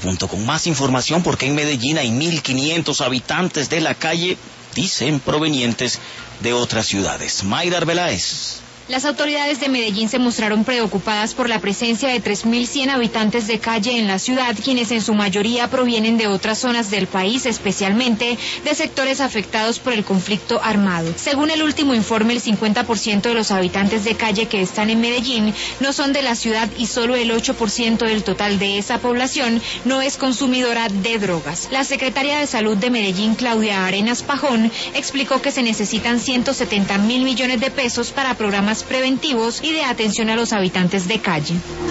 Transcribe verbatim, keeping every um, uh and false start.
punto. Con más información, porque en Medellín hay mil quinientos habitantes de la calle, dicen provenientes de otras ciudades. Mayra Arbeláez. Las autoridades de Medellín se mostraron preocupadas por la presencia de tres mil cien habitantes de calle en la ciudad, quienes en su mayoría provienen de otras zonas del país, especialmente de sectores afectados por el conflicto armado. Según el último informe, el cincuenta por ciento de los habitantes de calle que están en Medellín no son de la ciudad y solo el ocho por ciento del total de esa población no es consumidora de drogas. La secretaria de Salud de Medellín, Claudia Arenas Pajón, explicó que se necesitan ciento setenta mil millones de pesos para programas preventivos y de atención a los habitantes de calle.